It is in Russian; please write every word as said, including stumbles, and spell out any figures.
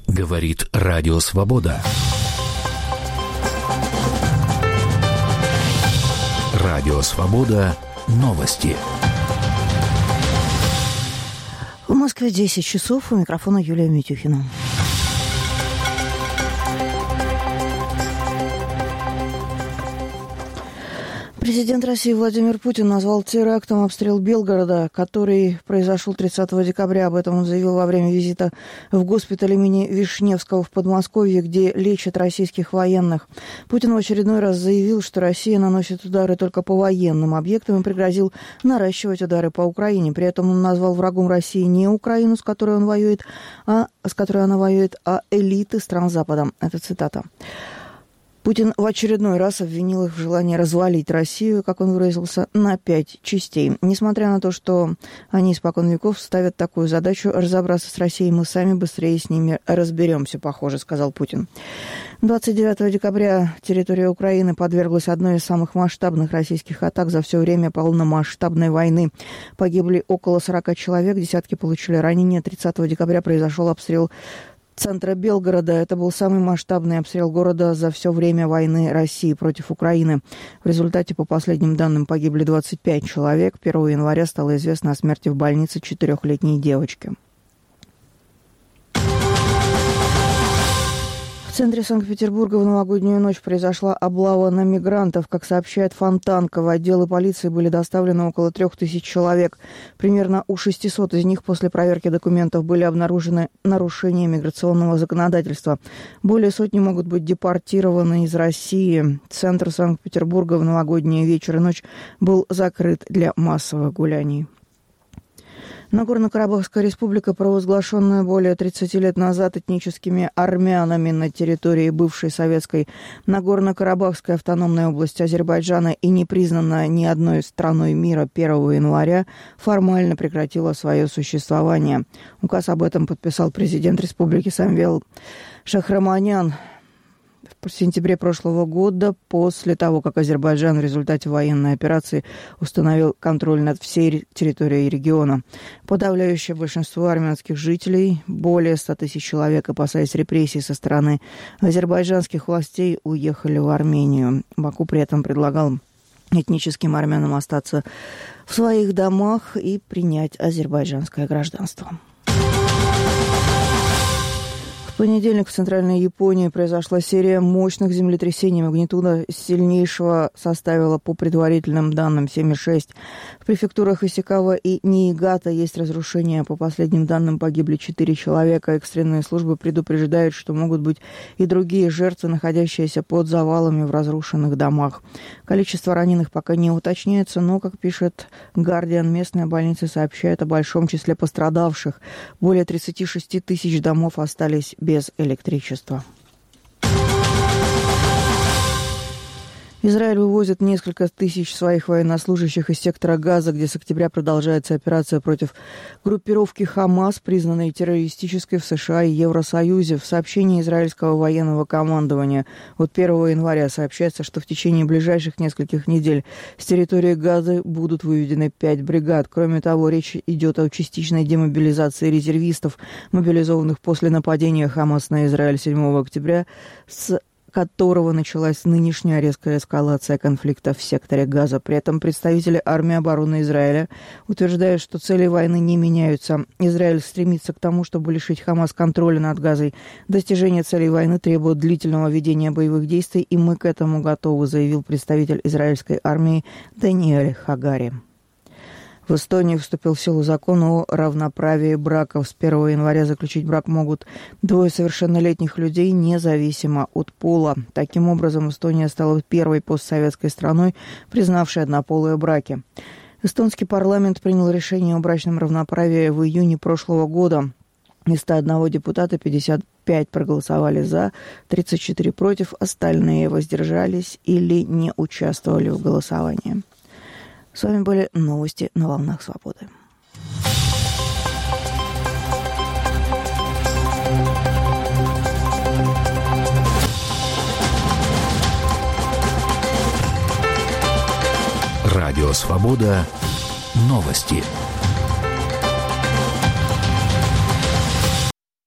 Говорит Радио Свобода. Радио Свобода. Новости. В Москве десять часов. У микрофона Юлия Митюхина. Президент России Владимир Путин назвал терактом обстрел Белгорода, который произошел тридцатого декабря. Об этом он заявил во время визита в госпиталь имени Вишневского в Подмосковье, где лечат российских военных. Путин в очередной раз заявил, что Россия наносит удары только по военным объектам и пригрозил наращивать удары по Украине. При этом он назвал врагом России не Украину, с которой он воюет, а с которой она воюет, а элиты стран Запада. Это цитата. Путин в очередной раз обвинил их в желании развалить Россию, как он выразился, на пять частей. Несмотря на то, что они испокон веков ставят такую задачу разобраться с Россией, мы сами быстрее с ними разберемся, похоже, сказал Путин. двадцать девятого декабря территория Украины подверглась одной из самых масштабных российских атак за все время полномасштабной войны. Погибли около сорока человек, десятки получили ранения. тридцатого декабря произошел обстрел центра Белгорода. Это был самый масштабный обстрел города за все время войны России против Украины. В результате, по последним данным, погибли двадцать пять человек. первого января стало известно о смерти в больнице четырехлетней девочки. В центре Санкт-Петербурга в новогоднюю ночь произошла облава на мигрантов. Как сообщает Фонтанка, в отделы полиции были доставлены около трех тысяч человек. Примерно у шестисот из них после проверки документов были обнаружены нарушения миграционного законодательства. Более сотни могут быть депортированы из России. Центр Санкт-Петербурга в новогодний вечер и ночь был закрыт для массовых гуляний. Нагорно-Карабахская республика, провозглашенная более тридцати лет назад этническими армянами на территории бывшей советской Нагорно-Карабахской автономной области Азербайджана и не признанная ни одной страной мира первого января, формально прекратила свое существование. Указ об этом подписал президент республики Самвел Шахраманян в сентябре прошлого года, после того, как Азербайджан в результате военной операции установил контроль над всей территорией региона. Подавляющее большинство армянских жителей, более ста тысяч человек, опасаясь репрессий со стороны азербайджанских властей, уехали в Армению. Баку при этом предлагал этническим армянам остаться в своих домах и принять азербайджанское гражданство. В понедельник в Центральной Японии произошла серия мощных землетрясений. Магнитуда сильнейшего составила, по предварительным данным, семь и шесть. В префектурах Исикава и Ниигата есть разрушения. По последним данным, погибли четыре человека. Экстренные службы предупреждают, что могут быть и другие жертвы, находящиеся под завалами в разрушенных домах. Количество раненых пока не уточняется, но, как пишет Гардиан, местные больницы сообщают о большом числе пострадавших. Более тридцати шести тысяч домов остались без без электричества. Израиль вывозит несколько тысяч своих военнослужащих из сектора Газа, где с октября продолжается операция против группировки «Хамас», признанной террористической в США и Евросоюзе. В сообщении израильского военного командования от первого января сообщается, что в течение ближайших нескольких недель с территории Газы будут выведены пять бригад. Кроме того, речь идет о частичной демобилизации резервистов, мобилизованных после нападения «Хамас» на Израиль седьмого октября, с которого началась нынешняя резкая эскалация конфликта в секторе Газа. При этом представители армии обороны Израиля утверждают, что цели войны не меняются. Израиль стремится к тому, чтобы лишить Хамас контроля над Газой. Достижение целей войны требует длительного ведения боевых действий, и мы к этому готовы, заявил представитель израильской армии Даниэль Хагари. В Эстонии вступил в силу закон о равноправии браков. С первого января заключить брак могут двое совершеннолетних людей, независимо от пола. Таким образом, Эстония стала первой постсоветской страной, признавшей однополые браки. Эстонский парламент принял решение о брачном равноправии в июне прошлого года. Из ста одного депутата пятьдесят пять проголосовали за, тридцать четыре против, остальные воздержались или не участвовали в голосовании. С вами были новости на волнах свободы. Радио Свобода. Новости.